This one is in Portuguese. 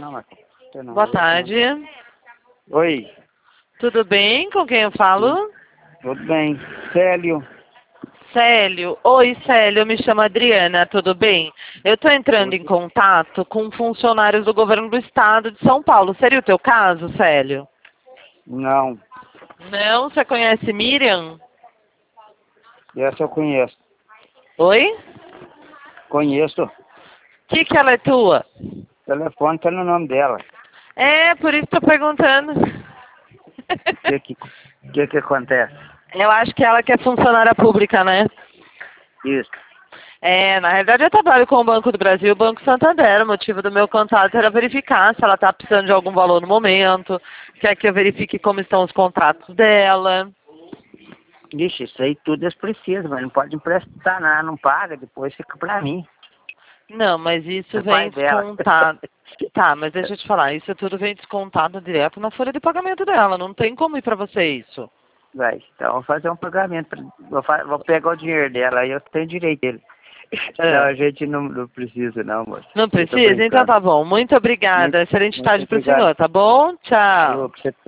Não, mas não. Boa tarde. Oi, Tudo bem? Com quem eu falo? tudo bem. Célio, Célio. Oi, Célio. Eu me chamo Adriana. Tudo bem? Eu estou entrando em contato com funcionários do governo do estado de São Paulo. Seria o teu caso, Célio? não. Não? Você conhece Miriam? Essa eu conheço. Oi? Conheço. Que ela é tua? O telefone tá no nome dela. É, por isso estou perguntando. O que acontece? Eu acho que ela que é funcionária pública, né? Isso. É, na realidade eu trabalho com o Banco do Brasil e o Banco Santander. O motivo do meu contato era verificar se ela está precisando de algum valor no momento, quer que eu verifique como estão os contratos dela. Ixi, isso aí tudo eles precisam, mas não pode emprestar nada, não paga, depois fica pra mim. Não, mas isso É vem pai dela. descontado. Tá, mas deixa eu te falar, isso tudo vem descontado direto na folha de pagamento dela. Não tem como ir pra você isso. Vai, então vou fazer um pagamento. Vou pegar o dinheiro dela, aí eu tenho direito dele. Não, a gente não precisa não, moço. Não Eu tô precisa? Então brincando. tá bom. Muito obrigada. Excelente Muito tarde pro obrigado. senhor, tá bom? Ô, Tchau. pra você